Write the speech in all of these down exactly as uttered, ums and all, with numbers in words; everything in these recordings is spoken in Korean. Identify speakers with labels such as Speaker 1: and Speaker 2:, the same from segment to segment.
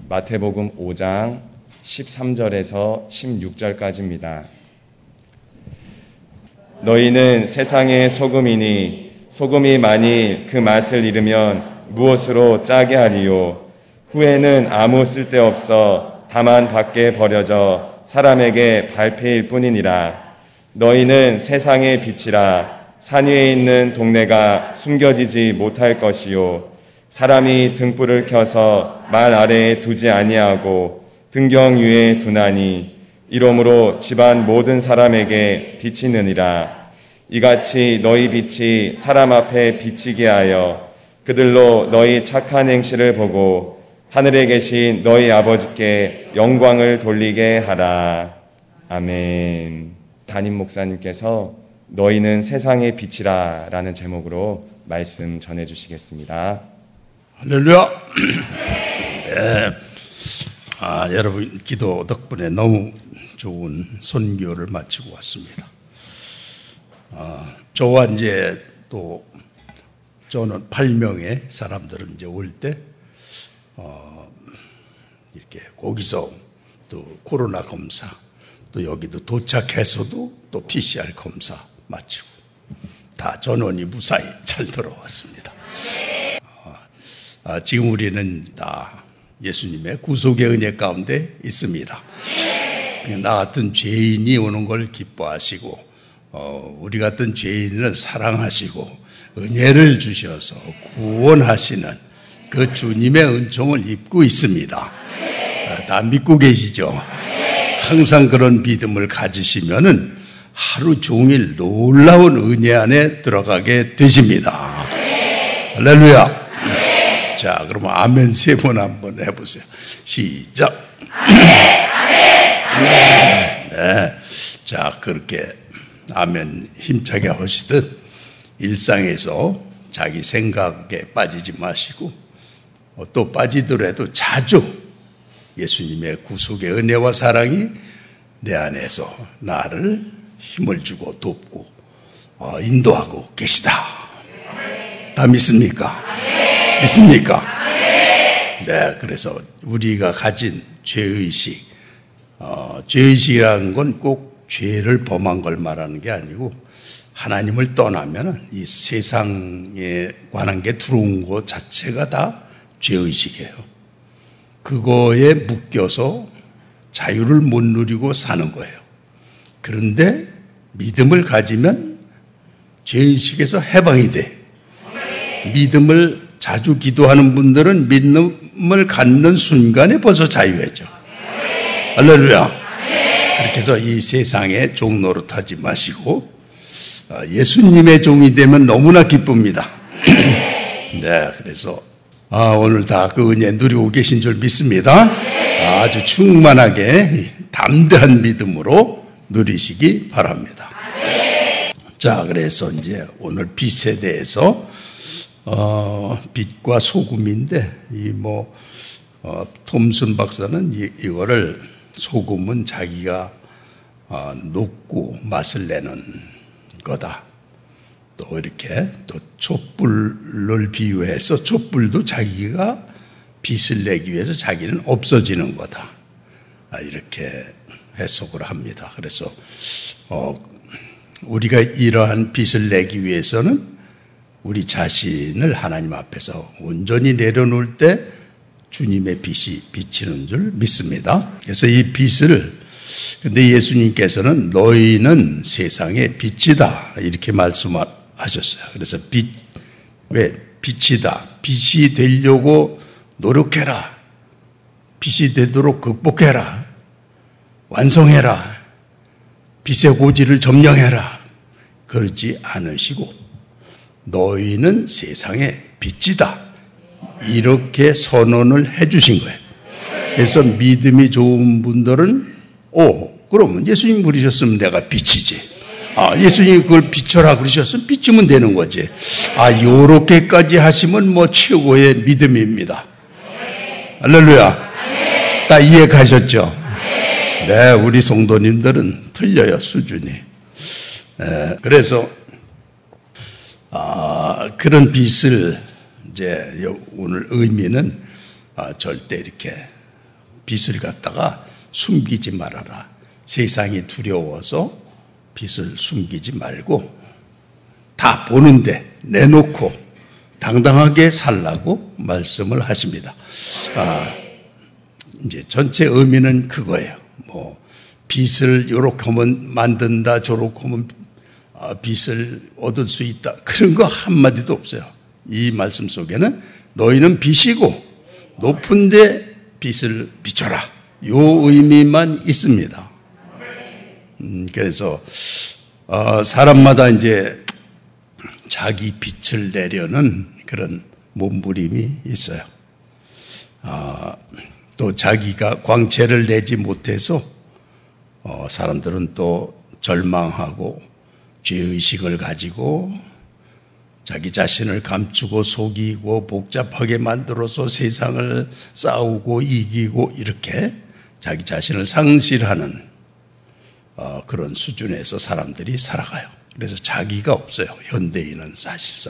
Speaker 1: 마태복음 오 장 십삼 절에서 십육 절까지입니다. 너희는 세상의 소금이니 소금이 만일 그 맛을 잃으면 무엇으로 짜게 하리요? 후에는 아무 쓸데없어 다만 밖에 버려져 사람에게 발패일 뿐이니라. 너희는 세상의 빛이라. 산 위에 있는 동네가 숨겨지지 못할 것이요, 사람이 등불을 켜서 말 아래에 두지 아니하고 등경 위에 두나니 이러므로 집안 모든 사람에게 비치느니라. 이같이 너희 빛이 사람 앞에 비치게 하여 그들로 너희 착한 행실을 보고 하늘에 계신 너희 아버지께 영광을 돌리게 하라. 아멘. 담임 목사님께서 너희는 세상의 빛이라 라는 제목으로 말씀 전해주시겠습니다.
Speaker 2: 할렐루야. 네. 아, 여러분 기도 덕분에 너무 좋은 선교를 마치고 왔습니다. 아, 저와 이제 또 저는 팔 명의 사람들은 이제 올 때 어, 이렇게 거기서 또 코로나 검사, 또 여기도 도착해서도 또 피씨알 검사 마치고 다 전원이 무사히 잘 돌아왔습니다. 아, 지금 우리는 다 예수님의 구속의 은혜 가운데 있습니다. 나 같은 죄인이 오는 걸 기뻐하시고 어, 우리 같은 죄인을 사랑하시고 은혜를 주셔서 구원하시는 그 주님의 은총을 입고 있습니다. 아, 다 믿고 계시죠? 항상 그런 믿음을 가지시면은 하루 종일 놀라운 은혜 안에 들어가게 되십니다. 할렐루야. 자, 그러면 아멘 세 번 한번 해보세요. 시작. 네, 네. 자, 그렇게 아멘 힘차게 하시듯 일상에서 자기 생각에 빠지지 마시고 또 빠지더라도 자주 예수님의 구속의 은혜와 사랑이 내 안에서 나를 힘을 주고 돕고 어, 인도하고 계시다. 다 믿습니까? 네. 믿습니까? 네. 네, 그래서 우리가 가진 죄의식, 어, 죄의식이라는 건 꼭 죄를 범한 걸 말하는 게 아니고 하나님을 떠나면 이 세상에 관한 게 들어온 것 자체가 다 죄의식이에요. 그거에 묶여서 자유를 못 누리고 사는 거예요. 그런데 믿음을 가지면 죄의식에서 해방이 돼. 믿음을 자주 기도하는 분들은 믿음을 갖는 순간에 벌써 자유해져. 할렐루야. 그렇게 해서 이 세상의 종 노릇하지 마시고 예수님의 종이 되면 너무나 기쁩니다. 네, 그래서 아, 오늘 다 그 은혜 누리고 계신 줄 믿습니다. 아주 충만하게 담대한 믿음으로 누리시기 바랍니다. 자, 그래서 이제 오늘 빛에 대해서 어, 빛과 소금인데 이 뭐 어, 톰슨 박사는 이, 이거를 소금은 자기가 어, 녹고 맛을 내는 거다. 또 이렇게 또 촛불을 비유해서 촛불도 자기가 빛을 내기 위해서 자기는 없어지는 거다. 아, 이렇게 해석을 합니다. 그래서 어, 우리가 이러한 빛을 내기 위해서는 우리 자신을 하나님 앞에서 온전히 내려놓을 때 주님의 빛이 비치는 줄 믿습니다. 그래서 이 빛을, 근데 예수님께서는 너희는 세상의 빛이다 이렇게 말씀하셨어요. 그래서 빛, 왜? 빛이다. 빛이 되려고 노력해라. 빛이 되도록 극복해라. 완성해라. 빛의 고지를 점령해라. 그러지 않으시고 너희는 세상의 빛이다. 이렇게 선언을 해 주신 거예요. 그래서 믿음이 좋은 분들은 오, 그러면 예수님 부르셨으면 내가 빛이지. 아, 예수님이 그걸 비춰라 그러셨으면 비추면 되는 거지. 아, 요렇게까지 하시면 뭐 최고의 믿음입니다. 할렐루야. 다 이해 가셨죠? 네, 우리 성도님들은 틀려요, 수준이. 네, 그래서 아, 그런 빛을 이제 오늘 의미는 아, 절대 이렇게 빛을 갖다가 숨기지 말아라. 세상이 두려워서 빛을 숨기지 말고 다 보는데 내놓고 당당하게 살라고 말씀을 하십니다. 아, 이제 전체 의미는 그거예요. 뭐 빛을 요렇게 하면 만든다, 저렇게 하면 빛을 얻을 수 있다, 그런 거 한마디도 없어요. 이 말씀 속에는 너희는 빛이고 높은데 빛을 비춰라, 요 의미만 있습니다. 음, 그래서 어, 사람마다 이제 자기 빛을 내려는 그런 몸부림이 있어요. 어, 또 자기가 광채를 내지 못해서 어, 사람들은 또 절망하고 죄의식을 가지고 자기 자신을 감추고 속이고 복잡하게 만들어서 세상을 싸우고 이기고 이렇게 자기 자신을 상실하는 어, 그런 수준에서 사람들이 살아가요. 그래서 자기가 없어요, 현대인은 사실상.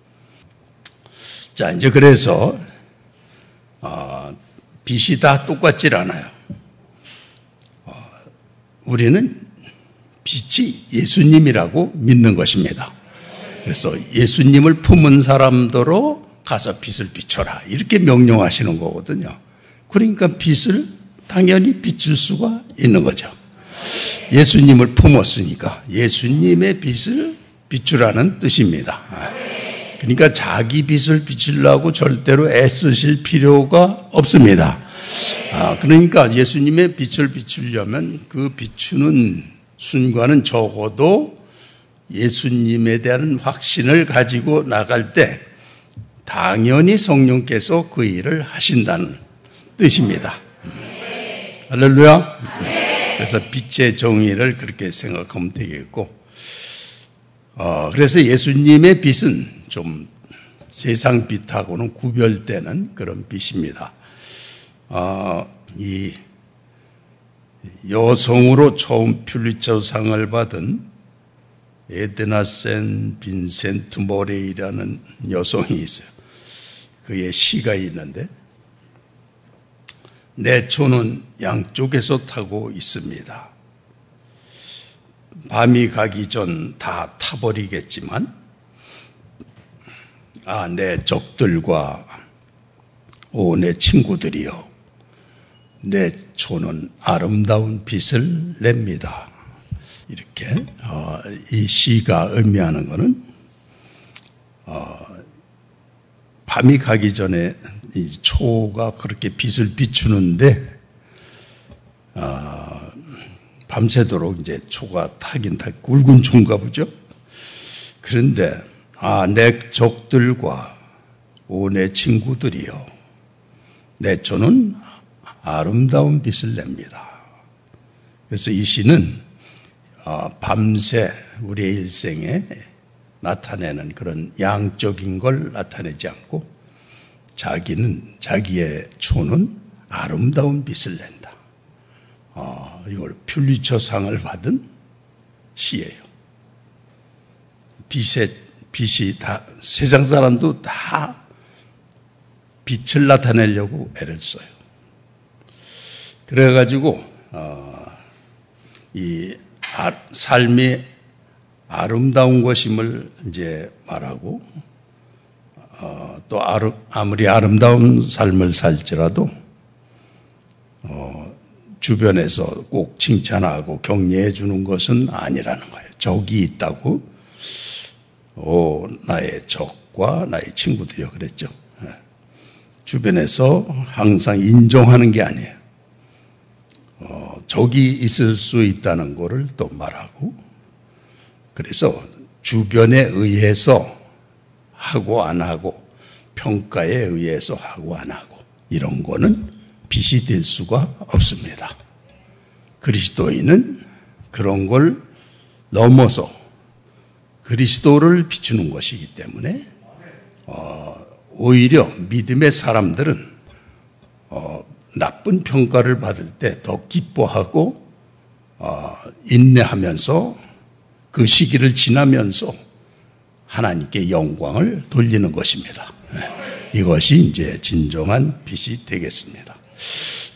Speaker 2: 자, 이제 그래서 어, 빛이 다 똑같질 않아요. 어, 우리는 빛이 예수님이라고 믿는 것입니다. 그래서 예수님을 품은 사람더러 가서 빛을 비춰라, 이렇게 명령하시는 거거든요. 그러니까 빛을 당연히 비출 수가 있는 거죠. 예수님을 품었으니까 예수님의 빛을 비추라는 뜻입니다. 그러니까 자기 빛을 비추려고 절대로 애쓰실 필요가 없습니다. 그러니까 예수님의 빛을 비추려면 그 비추는 순간은 적어도 예수님에 대한 확신을 가지고 나갈 때 당연히 성령께서 그 일을 하신다는 뜻입니다. 할렐루야. 그래서 빛의 정의를 그렇게 생각하면 되겠고, 어, 그래서 예수님의 빛은 좀 세상 빛하고는 구별되는 그런 빛입니다. 어, 이 여성으로 처음 퓰리처상을 받은 에드나 센 빈센트 모레이라는 여성이 있어요. 그의 시가 있는데, 내 초는 양쪽에서 타고 있습니다. 밤이 가기 전 다 타버리겠지만, 아, 내 적들과 오, 내 친구들이여, 내 초는 아름다운 빛을 냅니다. 이렇게 어, 이 시가 의미하는 것은 어, 밤이 가기 전에 이 초가 그렇게 빛을 비추는데 어, 밤새도록 이제 초가 타긴 타, 굵은 초인가 보죠. 그런데 아, 내 적들과 오, 내 친구들이요, 내 초는 아름다운 빛을 냅니다. 그래서 이 시는 어, 밤새 우리의 일생에 나타내는 그런 양적인 걸 나타내지 않고 자기는, 자기의 초는 아름다운 빛을 낸다. 어, 이걸 퓰리처상을 받은 시예요. 빛의, 빛이 다, 세상 사람도 다 빛을 나타내려고 애를 써요. 그래가지고, 어, 이 아, 삶이 아름다운 것임을 이제 말하고, 어, 또 아르, 아무리 아름다운 삶을 살지라도 어, 주변에서 꼭 칭찬하고 격려해 주는 것은 아니라는 거예요. 적이 있다고, 오, 나의 적과 나의 친구들이요, 그랬죠. 주변에서 항상 인정하는 게 아니에요. 어, 적이 있을 수 있다는 것을 또 말하고, 그래서 주변에 의해서 하고 안 하고, 평가에 의해서 하고 안 하고, 이런 거는 빛이 될 수가 없습니다. 그리스도인은 그런 걸 넘어서 그리스도를 비추는 것이기 때문에 어, 오히려 믿음의 사람들은 어, 나쁜 평가를 받을 때 더 기뻐하고 어, 인내하면서 그 시기를 지나면서 하나님께 영광을 돌리는 것입니다. 네. 이것이 이제 진정한 빛이 되겠습니다.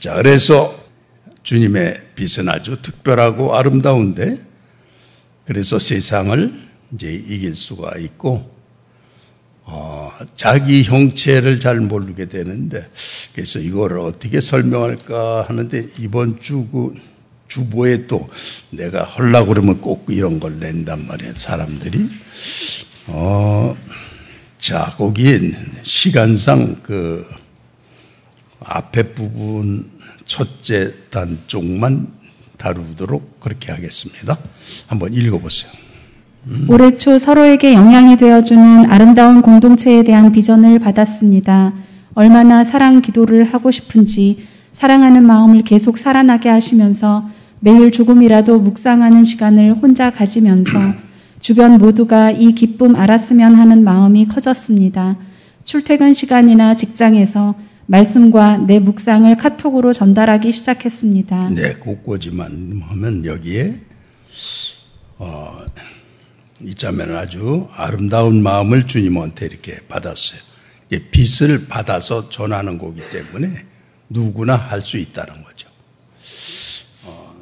Speaker 2: 자, 그래서 주님의 빛은 아주 특별하고 아름다운데, 그래서 세상을 이제 이길 수가 있고, 어, 자기 형체를 잘 모르게 되는데, 그래서 이거를 어떻게 설명할까 하는데, 이번 주 그 주보에 또 내가 하려고 그러면 꼭 이런 걸 낸단 말이에요, 사람들이. 어, 자, 거기 시간상 그 앞에 부분 첫째 단 쪽만 다루도록 그렇게 하겠습니다. 한번 읽어보세요. 음.
Speaker 3: 올해 초 서로에게 영향이 되어주는 아름다운 공동체에 대한 비전을 받았습니다. 얼마나 사랑 기도를 하고 싶은지 사랑하는 마음을 계속 살아나게 하시면서 매일 조금이라도 묵상하는 시간을 혼자 가지면서 주변 모두가 이 기쁨 알았으면 하는 마음이 커졌습니다. 출퇴근 시간이나 직장에서 말씀과 내 묵상을 카톡으로 전달하기 시작했습니다.
Speaker 2: 네, 곳곳이만 하면 여기에 어, 이자매는 아주 아름다운 마음을 주님한테 이렇게 받았어요. 빛을 받아서 전하는 거기 때문에 누구나 할 수 있다는 거죠. 어,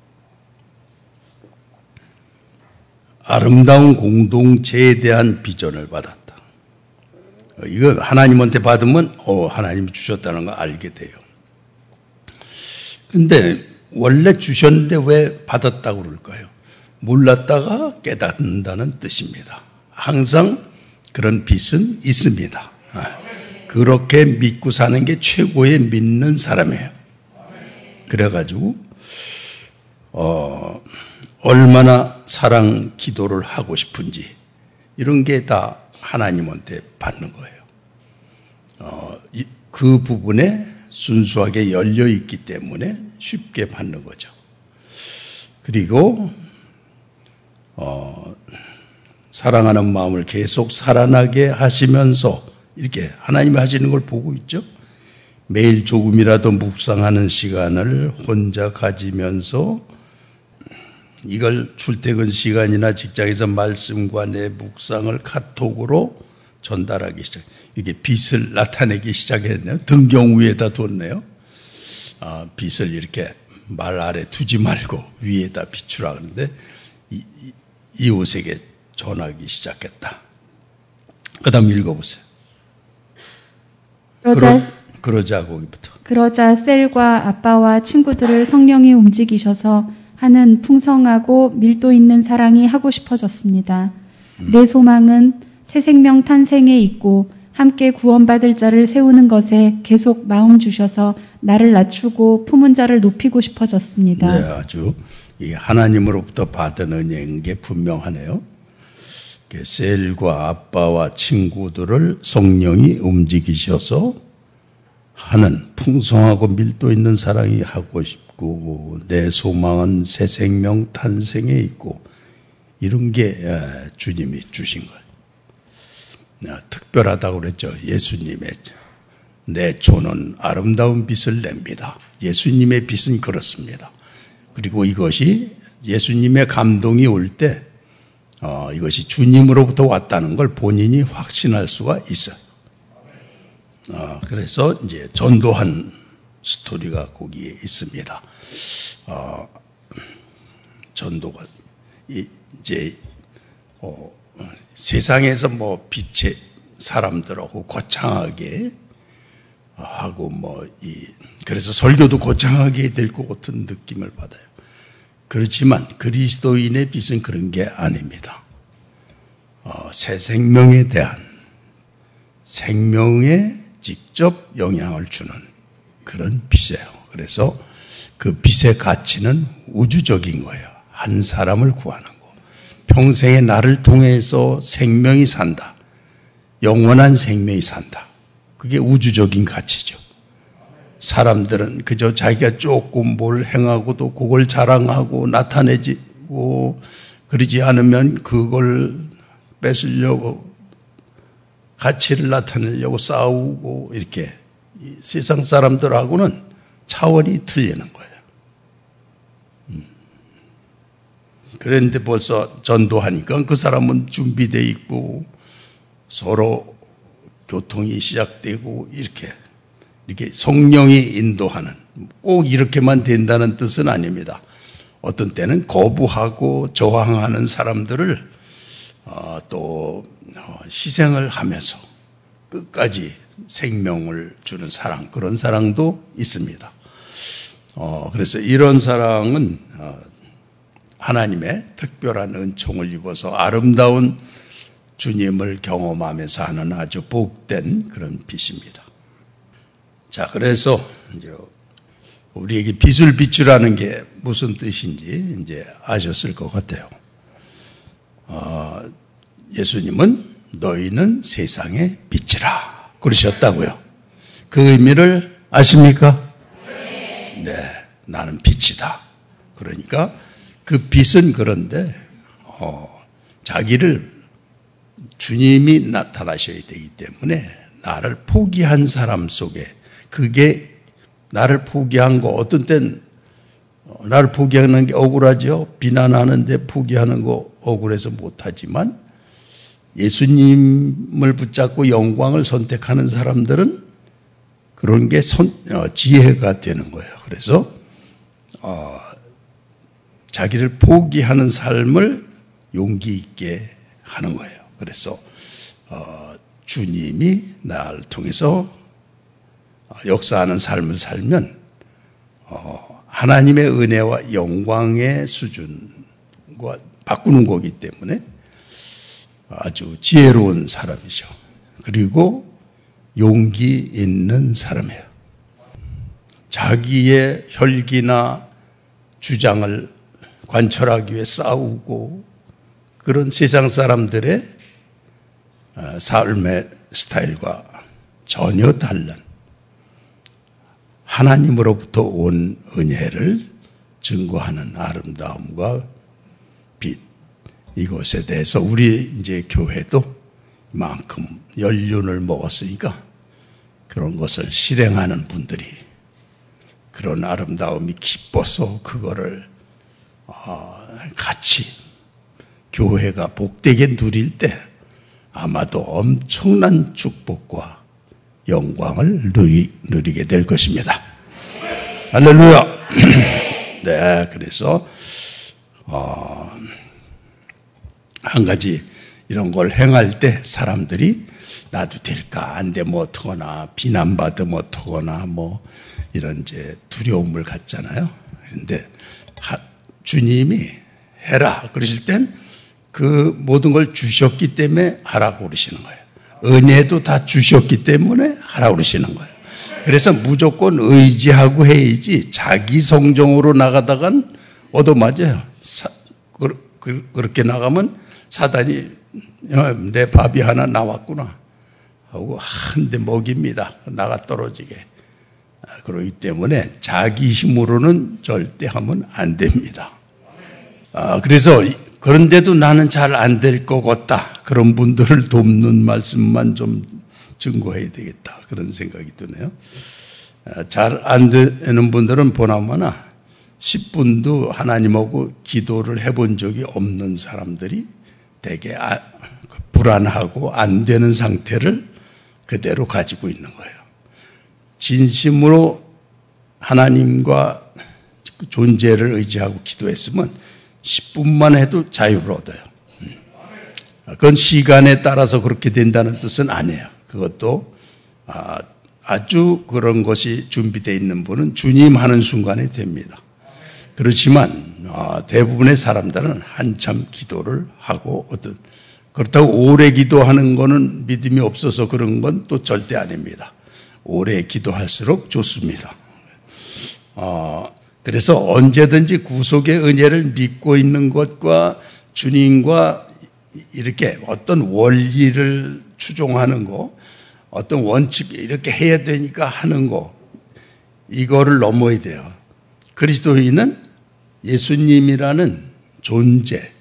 Speaker 2: 아름다운 공동체에 대한 비전을 받았다. 이거 하나님한테 받으면 어, 하나님이 주셨다는 거 알게 돼요. 근데 원래 주셨는데 왜 받았다고 그럴까요? 몰랐다가 깨닫는다는 뜻입니다. 항상 그런 빛은 있습니다. 그렇게 믿고 사는 게 최고의 믿는 사람이에요. 그래가지고 어, 얼마나 사랑 기도를 하고 싶은지 이런 게 다 하나님한테 받는 거예요. 어, 이, 그 부분에 순수하게 열려 있기 때문에 쉽게 받는 거죠. 그리고 어, 사랑하는 마음을 계속 살아나게 하시면서 이렇게 하나님이 하시는 걸 보고 있죠. 매일 조금이라도 묵상하는 시간을 혼자 가지면서 이걸 출퇴근 시간이나 직장에서 말씀과 내 묵상을 카톡으로 전달하기 시작. 이게 빛을 나타내기 시작했네요. 등경 위에다 뒀네요. 아, 빛을 이렇게 말 아래 두지 말고 위에다 비추라 그러는데 이, 이, 이웃에게 전하기 시작했다. 그 다음 읽어보세요.
Speaker 3: 그러자,
Speaker 2: 그러, 그러자 거기부터.
Speaker 3: 그러자 셀과 아빠와 친구들을 성령이 움직이셔서 하는 풍성하고 밀도 있는 사랑이 하고 싶어졌습니다. 음. 내 소망은 새 생명 탄생에 있고 함께 구원받을 자를 세우는 것에 계속 마음 주셔서 나를 낮추고 품은 자를 높이고 싶어졌습니다.
Speaker 2: 네, 아주 이 하나님으로부터 받은 은혜인 게 분명하네요. 셀과 아빠와 친구들을 성령이 움직이셔서 하는 풍성하고 밀도 있는 사랑이 하고 싶고 내 소망은 새 생명 탄생에 있고 이런 게 주님이 주신 거예요. 특별하다고 그랬죠. 예수님의 내 조는 아름다운 빛을 냅니다. 예수님의 빛은 그렇습니다. 그리고 이것이 예수님의 감동이 올 때 어, 이것이 주님으로부터 왔다는 걸 본인이 확신할 수가 있어요. 어, 그래서 이제 전도한 스토리가 거기에 있습니다. 어, 전도가 이제 어, 세상에서 뭐 빛의 사람들하고 거창하게 하고 뭐 이 그래서 설교도 거창하게 될 것 같은 느낌을 받아요. 그렇지만 그리스도인의 빛은 그런 게 아닙니다. 어, 새 생명에 대한 생명에 직접 영향을 주는 그런 빛이에요. 그래서 그 빛의 가치는 우주적인 거예요. 한 사람을 구하는 거. 평생에 나를 통해서 생명이 산다. 영원한 생명이 산다. 그게 우주적인 가치죠. 사람들은 그저 자기가 조금 뭘 행하고도 그걸 자랑하고 나타내지고 그러지 않으면 그걸 뺏으려고 가치를 나타내려고 싸우고 이렇게 세상 사람들하고는 차원이 틀리는 거예요. 음. 그런데 벌써 전도하니까 그 사람은 준비되어 있고 서로 교통이 시작되고 이렇게 이렇게 성령이 인도하는 꼭 이렇게만 된다는 뜻은 아닙니다. 어떤 때는 거부하고 저항하는 사람들을 어, 또 희생을 하면서 끝까지 생명을 주는 사랑, 그런 사랑도 있습니다. 어, 그래서 이런 사랑은 어, 하나님의 특별한 은총을 입어서 아름다운 주님을 경험하면서 하는 아주 복된 그런 빛입니다. 자, 그래서 이제 우리에게 빛을 비추라는 게 무슨 뜻인지 이제 아셨을 것 같아요. 어, 예수님은 너희는 세상의 빛이라 그러셨다고요. 그 의미를 아십니까? 네, 나는 빛이다. 그러니까 그 빛은 그런데 어, 자기를 주님이 나타나셔야 되기 때문에 나를 포기한 사람 속에, 그게 나를 포기한 거, 어떤 땐 나를 포기하는 게 억울하죠. 비난하는데 포기하는 거 억울해서 못하지만 예수님을 붙잡고 영광을 선택하는 사람들은 그런 게 선, 어, 지혜가 되는 거예요. 그래서 어, 자기를 포기하는 삶을 용기 있게 하는 거예요. 그래서 어, 주님이 나를 통해서 역사하는 삶을 살면 어, 하나님의 은혜와 영광의 수준과 바꾸는 거기 때문에 아주 지혜로운 사람이죠. 그리고 용기 있는 사람이에요. 자기의 혈기나 주장을 관철하기 위해 싸우고 그런 세상 사람들의 삶의 스타일과 전혀 다른 하나님으로부터 온 은혜를 증거하는 아름다움과 빛, 이것에 대해서 우리 이제 교회도 이만큼 연륜을 먹었으니까 그런 것을 실행하는 분들이 그런 아름다움이 기뻐서 그거를 같이 교회가 복되게 누릴 때 아마도 엄청난 축복과 영광을 누리, 누리게 될 것입니다. 할렐루야. 네, 그래서 어, 한 가지 이런 걸 행할 때 사람들이 나도 될까, 안 되면 어떡하나, 비난받으면 어떡하나, 뭐 이런 이제 두려움을 갖잖아요. 그런데 주님이 해라 그러실 땐 그 모든 걸 주셨기 때문에 하라고 그러시는 거예요. 은혜도 다 주셨기 때문에 하라고 그러시는 거예요. 그래서 무조건 의지하고 해야지 자기 성정으로 나가다간 얻어맞아요. 사, 그, 그, 그렇게 나가면 사단이 내 밥이 하나 나왔구나 하고 한 대 먹입니다. 나가 떨어지게. 그렇기 때문에 자기 힘으로는 절대 하면 안 됩니다. 아, 그래서 그런데도 나는 잘 안 될 것 같다. 그런 분들을 돕는 말씀만 좀 증거해야 되겠다. 그런 생각이 드네요. 잘 안 되는 분들은 보나마나 십 분도 하나님하고 기도를 해본 적이 없는 사람들이 되게 불안하고 안 되는 상태를 그대로 가지고 있는 거예요. 진심으로 하나님과 존재를 의지하고 기도했으면 십 분만 해도 자유를 얻어요. 그건 시간에 따라서 그렇게 된다는 뜻은 아니에요. 그것도 아주 그런 것이 준비되어 있는 분은 주님 하는 순간에 됩니다. 그렇지만 대부분의 사람들은 한참 기도를 하고 어떤 그렇다고 오래 기도하는 거는 믿음이 없어서 그런 건 또 절대 아닙니다. 오래 기도할수록 좋습니다. 어, 그래서 언제든지 구속의 은혜를 믿고 있는 것과 주님과 이렇게 어떤 원리를 추종하는 거, 어떤 원칙 이렇게 해야 되니까 하는 거, 이거를 넘어야 돼요. 그리스도인은 예수님이라는 존재의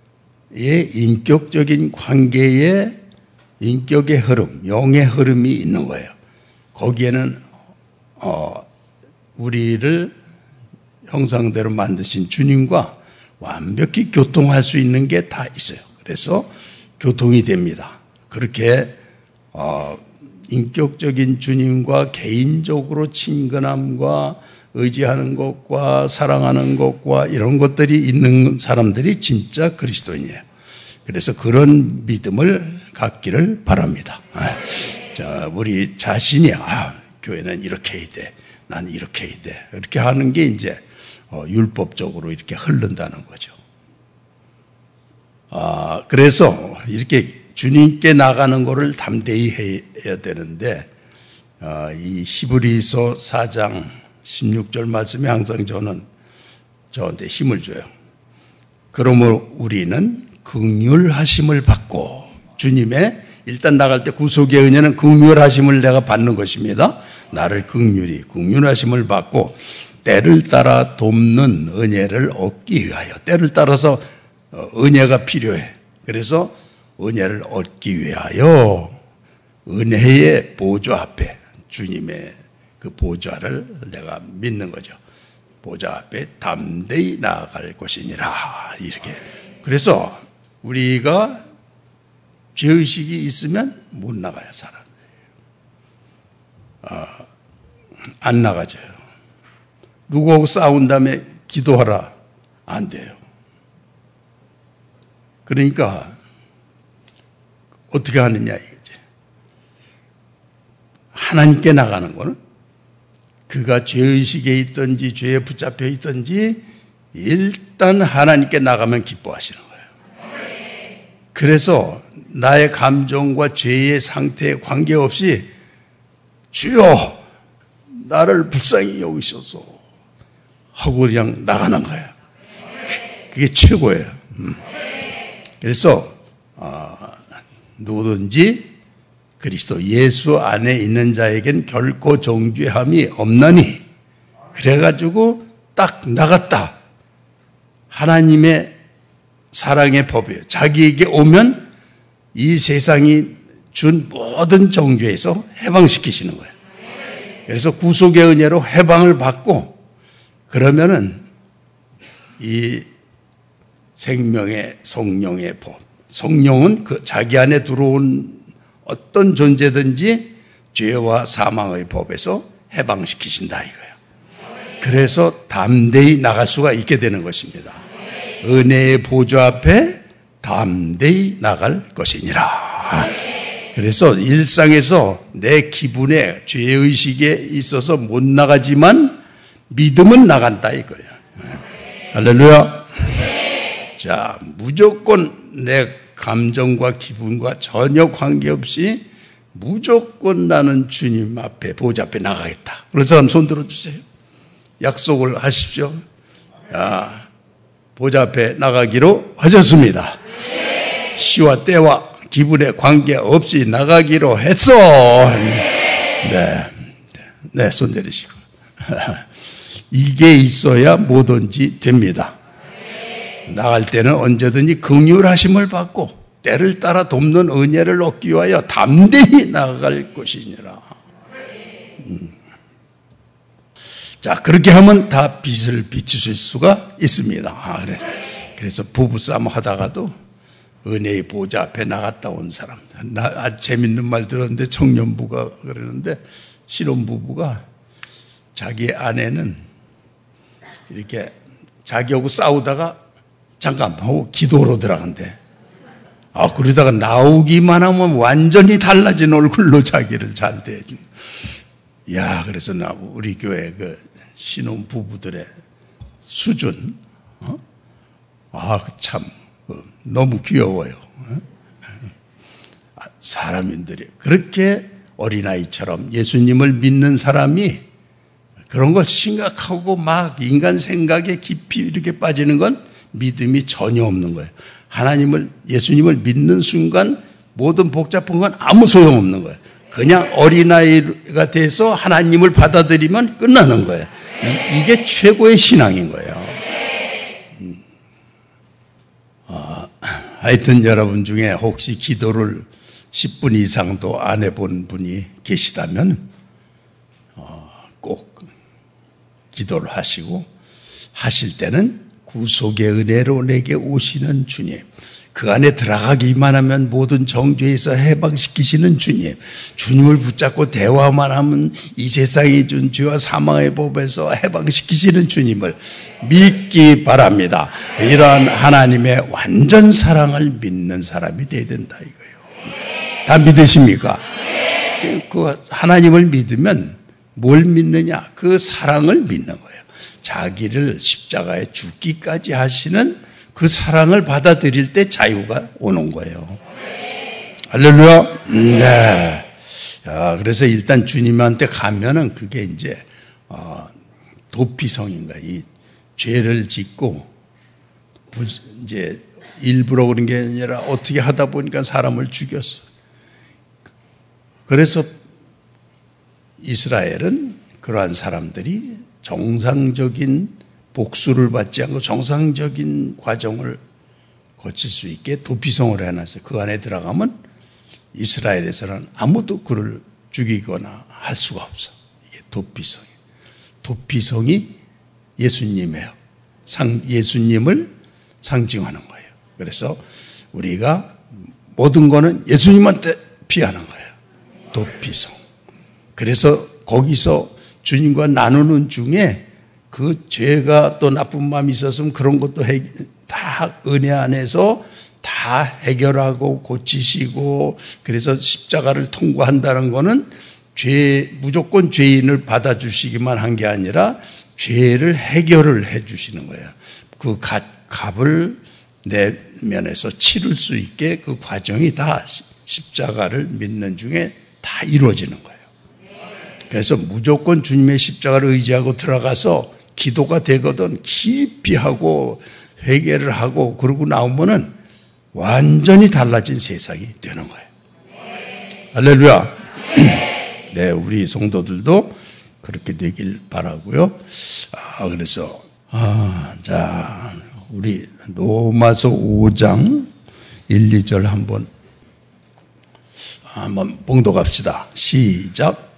Speaker 2: 인격적인 관계에 인격의 흐름, 영의 흐름이 있는 거예요. 거기에는 어, 우리를 형상대로 만드신 주님과 완벽히 교통할 수 있는 게 다 있어요. 그래서 교통이 됩니다. 그렇게 어, 인격적인 주님과 개인적으로 친근함과 의지하는 것과 사랑하는 것과 이런 것들이 있는 사람들이 진짜 그리스도인이에요. 그래서 그런 믿음을 갖기를 바랍니다. 자, 우리 자신이 아, 교회는 이렇게 해야 돼. 나는 이렇게 해야 돼. 이렇게 하는 게 이제 어, 율법적으로 이렇게 흐른다는 거죠. 아, 그래서 이렇게 주님께 나가는 것을 담대히 해야 되는데 어, 이 히브리서 사 장 십육 절 말씀이 항상 저는 저한테 힘을 줘요. 그러므로 우리는 긍휼하심을 받고 주님의 일단 나갈 때 구속의 은혜는 긍휼하심을 내가 받는 것입니다. 나를 긍휼히 긍휼하심을 받고 때를 따라 돕는 은혜를 얻기 위하여 때를 따라서 은혜가 필요해. 그래서 은혜를 얻기 위하여 은혜의 보좌 앞에 주님의 그 보좌를 내가 믿는 거죠. 보좌 앞에 담대히 나아갈 것이니라 이렇게. 그래서 우리가 죄의식이 있으면 못 나가요, 사람. 어, 안 나가져요. 누구하고 싸운 다음에 기도하라. 안 돼요. 그러니까 어떻게 하느냐 이거지. 하나님께 나가는 거는 그가 죄의식에 있든지 죄에 붙잡혀 있든지 일단 하나님께 나가면 기뻐하시는 거예요. 그래서 나의 감정과 죄의 상태에 관계없이 주여 나를 불쌍히 여기셔서 하고 그냥 나가는 거예요. 그게 최고예요. 그래서 어, 누구든지 그리스도 예수 안에 있는 자에겐 결코 정죄함이 없나니 그래가지고 딱 나갔다. 하나님의 사랑의 법이에요. 자기에게 오면 이 세상이 준 모든 정죄에서 해방시키시는 거예요. 그래서 구속의 은혜로 해방을 받고 그러면은 이 생명의 성령의 법, 성령은 그 자기 안에 들어온 어떤 존재든지 죄와 사망의 법에서 해방시키신다 이거예요. 그래서 담대히 나갈 수가 있게 되는 것입니다. 은혜의 보좌 앞에 담대히 나갈 것이니라. 그래서 일상에서 내 기분에 죄의식에 있어서 못 나가지만 믿음은 나간다 이거예요. 할렐루야. 자, 무조건 내 감정과 기분과 전혀 관계없이 무조건 나는 주님 앞에 보좌 앞에 나가겠다. 그런 사람 손 들어주세요. 약속을 하십시오. 야, 보좌 앞에 나가기로 하셨습니다. 시와 때와 기분에 관계없이 나가기로 했어. 네, 네, 손 내리시고. 이게 있어야 뭐든지 됩니다. 나갈 때는 언제든지 긍휼하심을 받고 때를 따라 돕는 은혜를 얻기 위하여 담대히 나아갈 것이니라. 음. 자, 그렇게 하면 다 빛을 비추실 수가 있습니다. 아, 그래서, 그래서 부부싸움 하다가도 은혜의 보좌 앞에 나갔다 온 사람. 나 아주 재밌는 말 들었는데 청년부가 그러는데 신혼부부가 자기 아내는 이렇게 자기하고 싸우다가 잠깐 하고 기도로 들어간대. 아, 그러다가 나오기만 하면 완전히 달라진 얼굴로 자기를 잘 대해준. 야, 그래서 나 우리 교회 그 신혼 부부들의 수준, 어? 아, 참 너무 귀여워요. 어? 사람인들이 그렇게 어린아이처럼 예수님을 믿는 사람이 그런 걸 심각하고 막 인간 생각에 깊이 이렇게 빠지는 건 믿음이 전혀 없는 거예요. 하나님을, 예수님을 믿는 순간 모든 복잡한 건 아무 소용없는 거예요. 그냥 어린아이가 돼서 하나님을 받아들이면 끝나는 거예요. 이, 이게 최고의 신앙인 거예요. 음. 어, 하여튼 여러분 중에 혹시 기도를 십 분 이상도 안 해본 분이 계시다면 어, 꼭 기도를 하시고 하실 때는 구속의 은혜로 내게 오시는 주님, 그 안에 들어가기만 하면 모든 정죄에서 해방시키시는 주님, 주님을 붙잡고 대화만 하면 이 세상이 준 죄와 사망의 법에서 해방시키시는 주님을 믿기 바랍니다. 이러한 하나님의 완전 사랑을 믿는 사람이 되어야 된다 이거예요. 다 믿으십니까? 그 하나님을 믿으면 뭘 믿느냐? 그 사랑을 믿는 거예요. 자기를 십자가에 죽기까지 하시는 그 사랑을 받아들일 때 자유가 오는 거예요. 할렐루야. 네. 야, 그래서 일단 주님한테 가면은 그게 이제 어, 도피성인 거예요. 이 죄를 짓고 이제 일부러 그런 게 아니라 어떻게 하다 보니까 사람을 죽였어. 그래서 이스라엘은 그러한 사람들이 정상적인 복수를 받지 않고 정상적인 과정을 거칠 수 있게 도피성을 해놨어요. 그 안에 들어가면 이스라엘에서는 아무도 그를 죽이거나 할 수가 없어. 이게 도피성이에요. 도피성이 예수님이에요. 상, 예수님을 상징하는 거예요. 그래서 우리가 모든 거는 예수님한테 피하는 거예요. 도피성. 그래서 거기서 주님과 나누는 중에 그 죄가 또 나쁜 마음이 있었으면 그런 것도 해, 다 은혜 안에서 다 해결하고 고치시고, 그래서 십자가를 통과한다는 거는 죄, 무조건 죄인을 받아주시기만 한 게 아니라 죄를 해결을 해 주시는 거예요. 그 값, 값을 내면에서 치를 수 있게 그 과정이 다 십자가를 믿는 중에 다 이루어지는 거예요. 그래서 무조건 주님의 십자가를 의지하고 들어가서 기도가 되거든 깊이 하고 회개를 하고 그러고 나오면은 완전히 달라진 세상이 되는 거예요. 할렐루야. 네, 우리 성도들도 그렇게 되길 바라고요. 아, 그래서 아, 자, 우리 로마서 오 장 일, 이 절 한번 한번 봉독합시다. 시작.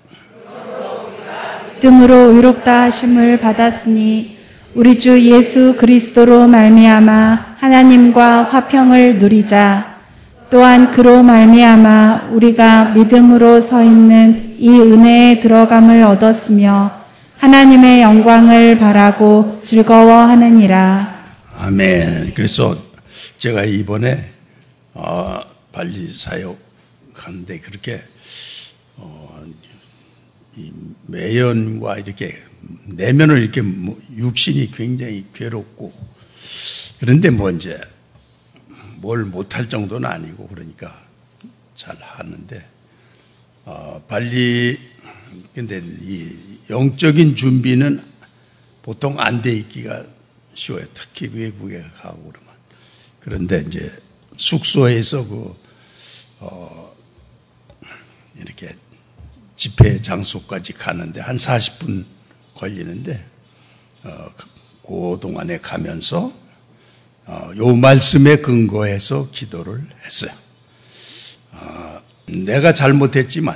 Speaker 3: 믿음으로 의롭다 하심을 받았으니 우리 주 예수 그리스도로 말미암아 하나님과 화평을 누리자. 또한 그로 말미암아 우리가 믿음으로 서 있는 이 은혜에 들어감을 얻었으며 하나님의 영광을 바라고 즐거워하느니라.
Speaker 2: 아멘. 그래서 제가 이번에 어, 발리 사역 하는데 그렇게 어, 이 매연과 이렇게 내면을 이렇게 육신이 굉장히 괴롭고, 그런데 뭐 이제 뭘 못할 정도는 아니고 그러니까 잘 하는데 어, 발리 근데 이 영적인 준비는 보통 안 돼 있기가 쉬워요. 특히 외국에 가고 그러면. 그런데 이제 숙소에서 그 어, 이렇게 집회 장소까지 가는데 한 사십 분 걸리는데 어, 그 동안에 가면서 어, 요 말씀에 근거해서 기도를 했어요. 어, 내가 잘못했지만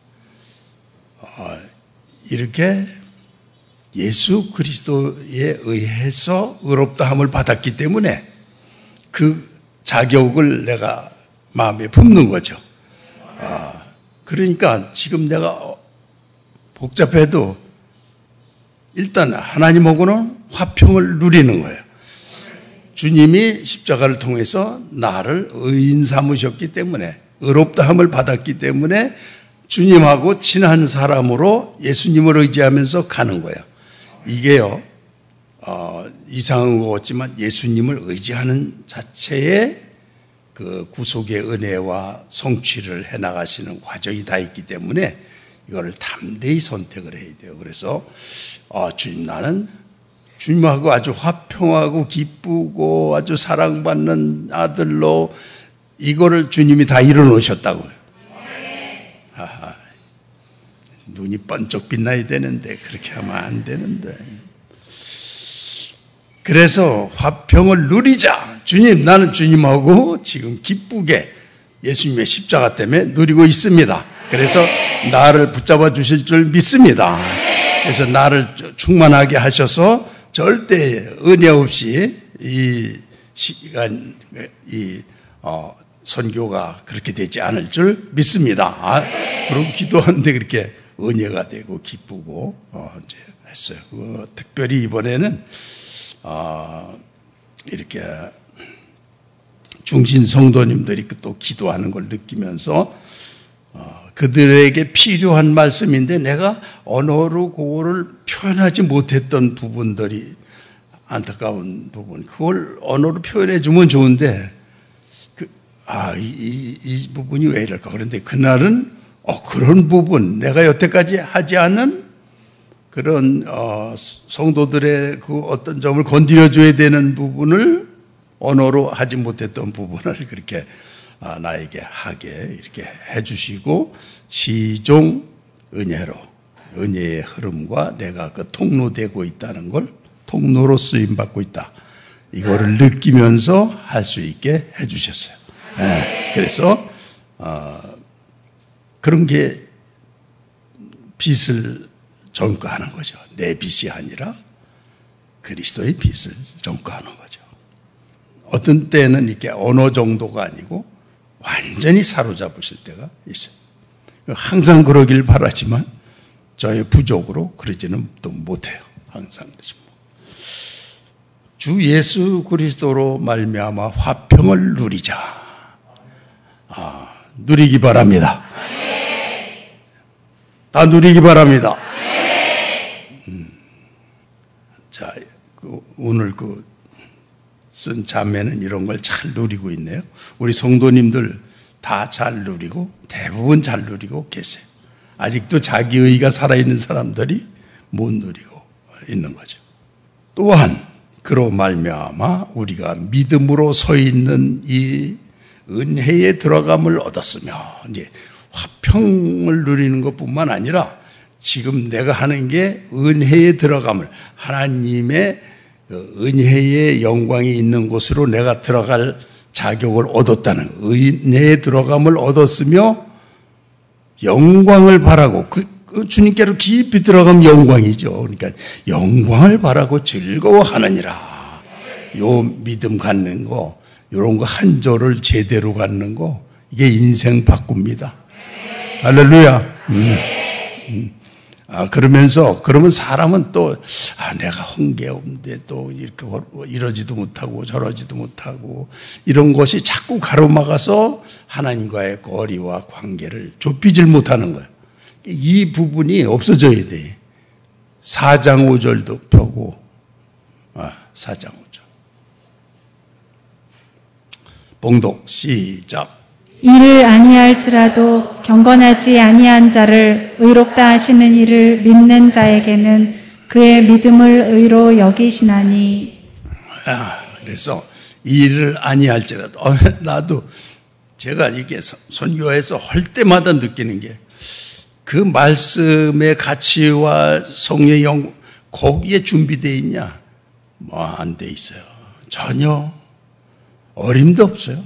Speaker 2: 어, 이렇게 예수 그리스도에 의해서 의롭다함을 받았기 때문에 그 자격을 내가 마음에 품는 거죠. 어, 그러니까 지금 내가 복잡해도 일단 하나님하고는 화평을 누리는 거예요. 주님이 십자가를 통해서 나를 의인 삼으셨기 때문에, 의롭다함을 받았기 때문에 주님하고 친한 사람으로 예수님을 의지하면서 가는 거예요. 이게요, 어, 이상한 것 같지만 예수님을 의지하는 자체의 그 구속의 은혜와 성취를 해나가시는 과정이 다 있기 때문에 이거를 담대히 선택을 해야 돼요. 그래서 어, 주님, 나는 주님하고 아주 화평하고 기쁘고 아주 사랑받는 아들로 이거를 주님이 다 이뤄놓으셨다고요. 아하, 눈이 번쩍 빛나야 되는데 그렇게 하면 안 되는데. 그래서 화평을 누리자. 주님, 나는 주님하고 지금 기쁘게 예수님의 십자가 때문에 누리고 있습니다. 그래서 나를 붙잡아 주실 줄 믿습니다. 그래서 나를 충만하게 하셔서 절대 은혜 없이 이 시간, 이 어, 선교가 그렇게 되지 않을 줄 믿습니다. 아, 그럼 기도하는데 그렇게 은혜가 되고 기쁘고 어, 이제 했어요. 그, 특별히 이번에는 어, 이렇게 중신 성도님들이 또 기도하는 걸 느끼면서 어, 그들에게 필요한 말씀인데 내가 언어로 그거를 표현하지 못했던 부분들이 안타까운 부분, 그걸 언어로 표현해 주면 좋은데 그, 아, 이, 이, 이 부분이 왜 이럴까? 그런데 그날은 어, 그런 부분, 내가 여태까지 하지 않은 그런 어, 성도들의 그 어떤 점을 건드려 줘야 되는 부분을 언어로 하지 못했던 부분을 그렇게 아, 나에게 하게 이렇게 해주시고 시종 은혜로 은혜의 흐름과 내가 그 통로되고 있다는 걸 통로로 쓰임 받고 있다. 이거를 느끼면서 할 수 있게 해주셨어요. 네, 그래서 어, 그런 게 빚을 전가하는 거죠. 내 빚이 아니라 그리스도의 빚을 전가하는 거죠. 어떤 때는 이렇게 언어 정도가 아니고 완전히 사로잡으실 때가 있어요. 항상 그러길 바라지만 저의 부족으로 그러지는 또 못해요. 항상 그러지만. 주 예수 그리스도로 말미암아 화평을 누리자. 아, 누리기 바랍니다. 다 누리기 바랍니다. 음. 자, 그 오늘 그 쓴 자매는 이런 걸 잘 누리고 있네요. 우리 성도님들 다 잘 누리고 대부분 잘 누리고 계세요. 아직도 자기의가 살아있는 사람들이 못 누리고 있는 거죠. 또한 그로 말미암아 우리가 믿음으로 서 있는 이 은혜에 들어감을 얻었으며, 이제 화평을 누리는 것뿐만 아니라 지금 내가 하는 게 은혜에 들어감을, 하나님의 은혜의 영광이 있는 곳으로 내가 들어갈 자격을 얻었다는, 은혜에 들어감을 얻었으며 영광을 바라고, 그, 그 주님께로 깊이 들어가면 영광이죠. 그러니까 영광을 바라고 즐거워하느니라. 요 믿음 갖는 거, 요런 거 한 조를 제대로 갖는 거, 이게 인생 바꿉니다. 할렐루야. 음. 음. 아, 그러면서, 그러면 사람은 또, 아, 내가 hon계없는데 또 이렇게 이러지도 못하고 저러지도 못하고 이런 것이 자꾸 가로막아서 하나님과의 거리와 관계를 좁히질 못하는 거예요. 이 부분이 없어져야 돼. 사 장 오 절도 펴고, 아, 사 장 오 절. 봉독, 시작.
Speaker 3: 이를 아니할지라도 경건하지 아니한 자를 의롭다 하시는 이를 믿는 자에게는 그의 믿음을 의로 여기시나니.
Speaker 2: 아, 그래서 이를 아니할지라도, 어, 나도 제가 이게 선교해서 할 때마다 느끼는 게 그 말씀의 가치와 성령의 영, 거기에 준비되어 있냐? 뭐 안 돼 있어요. 전혀 어림도 없어요.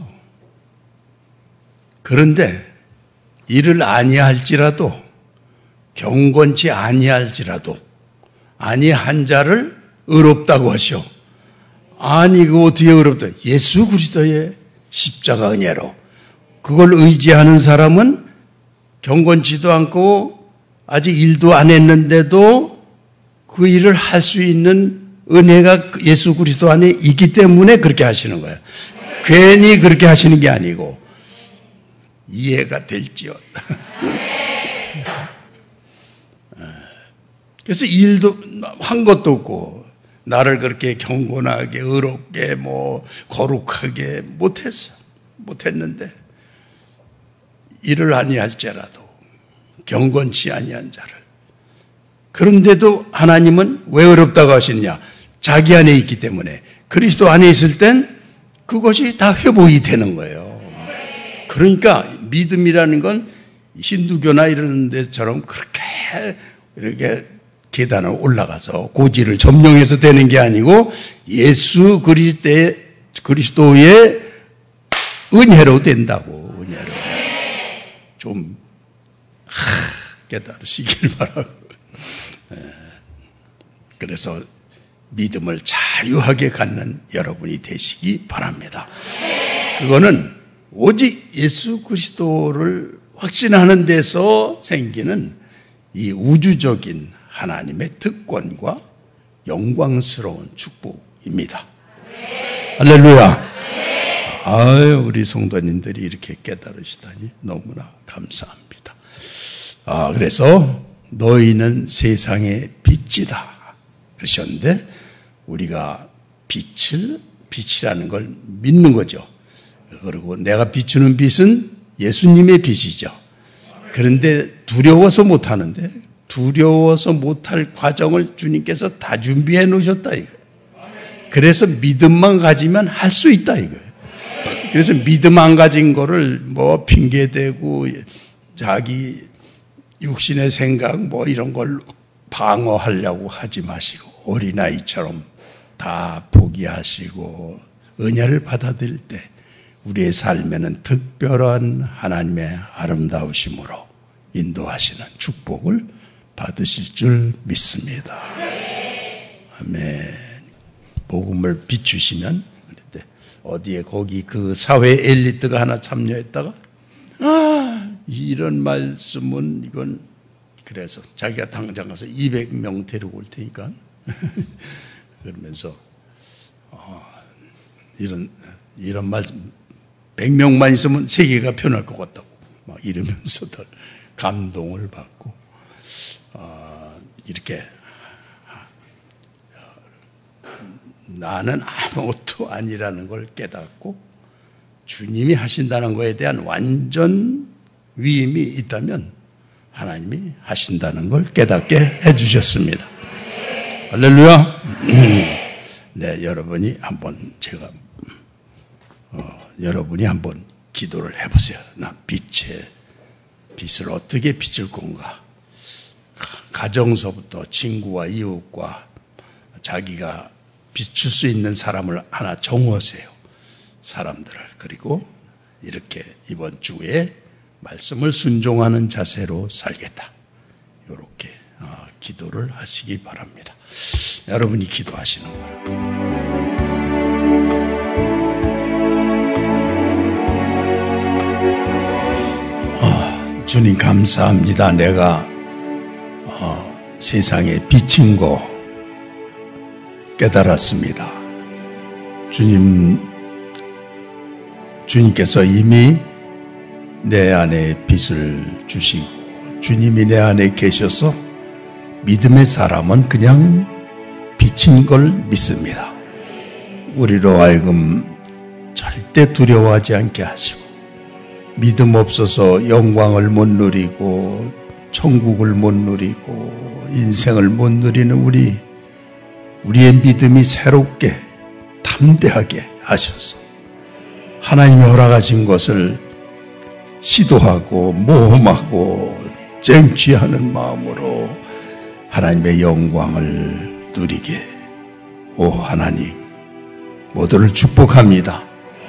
Speaker 2: 그런데 이를 아니할지라도, 경건치 아니할지라도 아니한 자를 의롭다고 하시오. 아니, 그 어떻게 의롭다? 예수 그리스도의 십자가 은혜로. 그걸 의지하는 사람은 경건치도 않고 아직 일도 안 했는데도 그 일을 할 수 있는 은혜가 예수 그리스도 안에 있기 때문에 그렇게 하시는 거예요. 괜히 그렇게 하시는 게 아니고. 이해가 될지어다. 그래서 일도 한 것도 없고 나를 그렇게 경건하게 의롭게 뭐 거룩하게 못했어. 못했는데 이를 아니할지라도 경건치 아니한 자를. 그런데도 하나님은 왜 어렵다고 하시느냐? 자기 안에 있기 때문에. 그리스도 안에 있을 땐 그것이 다 회복이 되는 거예요. 그러니까 믿음이라는 건 신두교나 이런 데처럼 그렇게 이렇게 계단을 올라가서 고지를 점령해서 되는 게 아니고 예수 그리스도의, 그리스도의 은혜로 된다고. 은혜로. 좀 하, 깨달으시길 바라고. 그래서 믿음을 자유하게 갖는 여러분이 되시기 바랍니다. 그거는 오직 예수 그리스도를 확신하는 데서 생기는 이 우주적인 하나님의 특권과 영광스러운 축복입니다. 할렐루야. 아유, 우리 성도님들이 이렇게 깨달으시다니 너무나 감사합니다. 아, 그래서 너희는 세상의 빛이다 그러셨는데, 우리가 빛을, 빛이라는 걸 믿는 거죠. 그리고 내가 비추는 빛은 예수님의 빛이죠. 그런데 두려워서 못하는데, 두려워서 못할 과정을 주님께서 다 준비해 놓으셨다 이거예요. 그래서 믿음만 가지면 할 수 있다 이거예요. 그래서 믿음 안 가진 거를 뭐 핑계대고 자기 육신의 생각 뭐 이런 걸로 방어하려고 하지 마시고, 어린아이처럼 다 포기하시고 은혜를 받아들일 때 우리의 삶에는 특별한 하나님의 아름다우심으로 인도하시는 축복을 받으실 줄 믿습니다. 아멘. 복음을 비추시면, 그런데 어디에 거기 그 사회 엘리트가 하나 참여했다가, 아, 이런 말씀은 이건, 그래서 자기가 당장 가서 이백 명 데리고 올 테니까 그러면서 어, 이런 이런 말씀 백 명만 있으면 세계가 변할 것 같다고 막 이러면서들 감동을 받고, 어, 이렇게 나는 아무것도 아니라는 걸 깨닫고 주님이 하신다는 것에 대한 완전 위임이 있다면 하나님이 하신다는 걸 깨닫게 해주셨습니다. 할렐루야. 네, 여러분이 한번 제가 어, 여러분이 한번 기도를 해보세요. 나 빛의 빛을 어떻게 비출 건가? 가정서부터 친구와 이웃과 자기가 비출 수 있는 사람을 하나 정하세요. 사람들을. 그리고 이렇게 이번 주에 말씀을 순종하는 자세로 살겠다, 이렇게 어, 기도를 하시기 바랍니다. 여러분이 기도하시는 거예요. 어, 주님 감사합니다. 내가 어, 세상에 비친 거 깨달았습니다. 주님, 주님께서 이미 내 안에 빛을 주시고 주님이 내 안에 계셔서 믿음의 사람은 그냥 비친 걸 믿습니다. 우리로 하여금 절대 두려워하지 않게 하시고, 믿음 없어서 영광을 못 누리고 천국을 못 누리고 인생을 못 누리는 우리 우리의 믿음이 새롭게 담대하게 하셔서 하나님이 허락하신 것을 시도하고 모험하고 쟁취하는 마음으로 하나님의 영광을 누리게, 오 하나님, 모두를 축복합니다.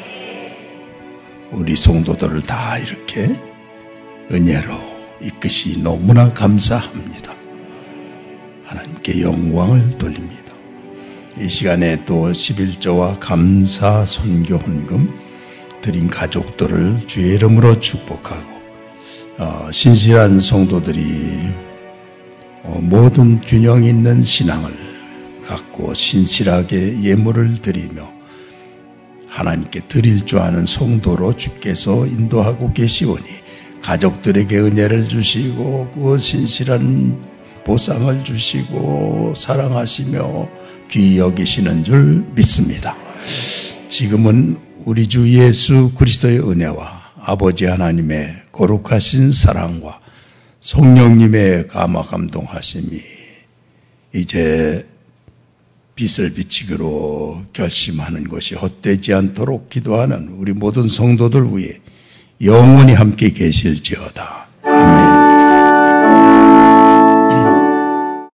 Speaker 2: 우리 성도들을 다 이렇게 은혜로 이끄시 너무나 감사합니다. 하나님께 영광을 돌립니다. 이 시간에 또 십일조와 감사 선교 헌금 드린 가족들을 주의 이름으로 축복하고, 어, 신실한 성도들이 어, 모든 균형 있는 신앙을 갖고 신실하게 예물을 드리며 하나님께 드릴 줄 아는 성도로 주께서 인도하고 계시오니, 가족들에게 은혜를 주시고 그 신실한 보상을 주시고 사랑하시며 귀히 여기시는 줄 믿습니다. 지금은 우리 주 예수 그리스도의 은혜와 아버지 하나님의 거룩하신 사랑과 성령님의 감화 감동하심이 이제 빛을 비치기로 결심하는 것이 헛되지 않도록 기도하는 우리 모든 성도들 위해 영원히 함께 계실지어다. 아멘.